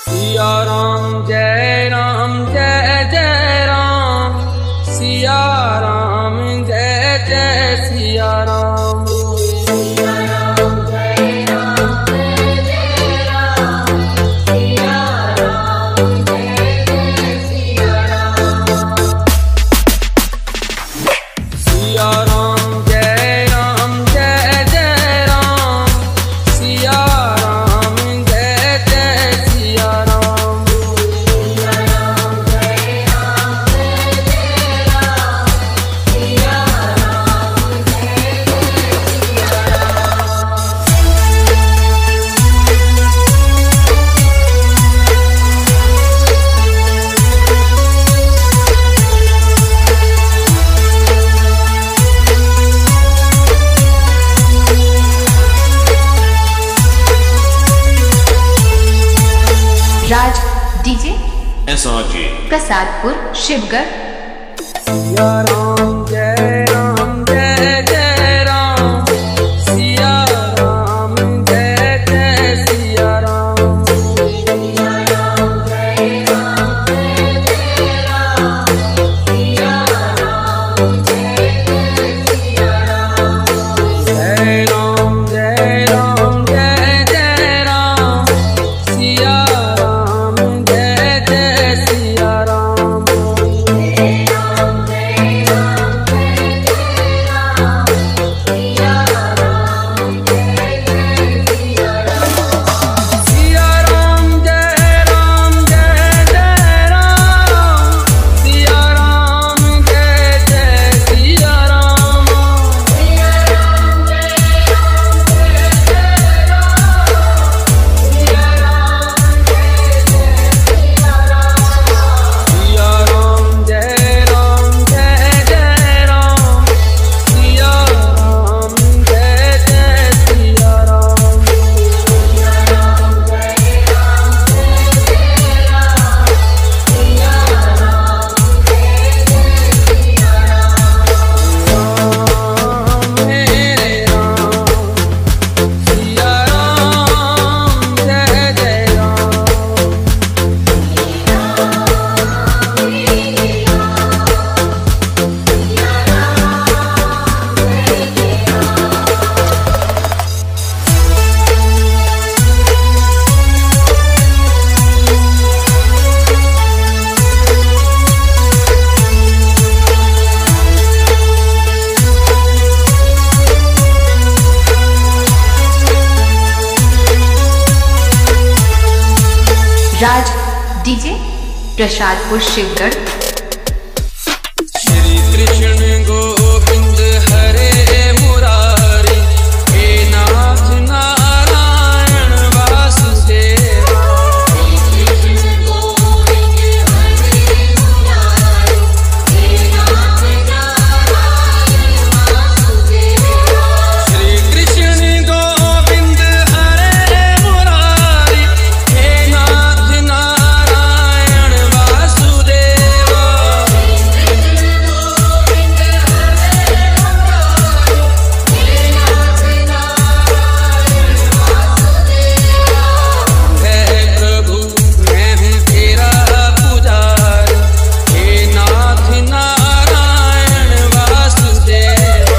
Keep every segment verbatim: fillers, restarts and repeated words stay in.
सिया राम जय राम जय जय राम, सिया राम जय जय सिया राम। सिया राम जय राम जय जय राम, सिया राम जय जय सिया राम। सिया राम जय राम जय जय राम, सिया राम जय जय सिया राम। सिया राम जय राम जय जय राम, सिया राम जय जय Siya Ram. Raj DJ S R J Prasadpur Shivgarh. सिया राम जय राम जय जय राम, सिया राम जय जय सिया राम। सिया राम जय राम जय जय राम, सिया राम जय जय सिया राम। जय राम जय राम जय जय राम, सिया राम जय जय सिया राम। जय राम जय राम जय जय राम, सिया राम जय जय सिया राम। सिया राम जय राम जय जय राम, सिया राम जय जय सिया राम। सिया राम जय राम जय जय राम, सिया राम जय जय सिया राम। सिया राम जय राम जय जय राम, सिया राम जय जय सिया राम। सिया राम जय राम जय जय राम, सिया राम जय जय सिया राम। राम मेरे राम, सिया राम जय जय राम। राज डीजे प्रसादपुर शिवगढ़। श्री कृष्ण गोविंद हरे मुरारी, हे नाथ नारायण वासुदेव। श्री कृष्ण गोविंद हरे मुरारी, हे नाथ नारायण वासुदेव। श्री कृष्ण गोविंद हरे मुरारी, हे नाथ नारायण वासुदेव। हे प्रभु मैं हूँ तेरा पुजारी, हे नाथ नारायण वासुदेव।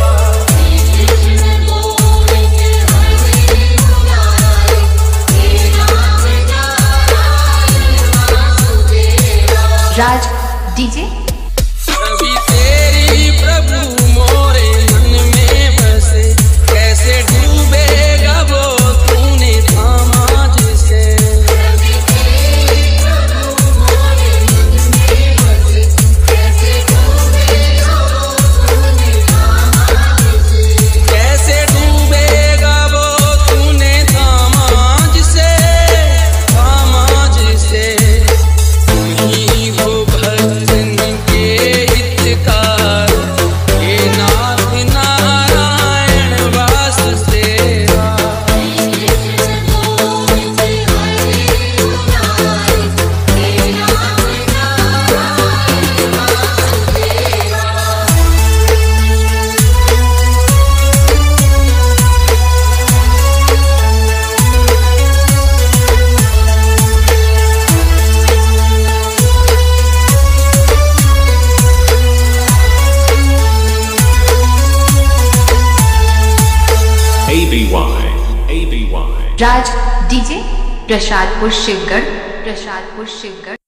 राज डीजे कभी तेरी प्रभु मोरे मन में बसे, कैसे डूबेगा वो तूने थामा जिसे। कभी तेरी प्रभु मोरे मन में बसे, कैसे डूबेगा वो तूने थामा जिसे। कैसे डूबेगा वो तूने थामा जिसे, थामा जिसे। तुम ही हो भजन राज डीजे प्रसादपुर शिवगढ़ प्रसादपुर शिवगढ़।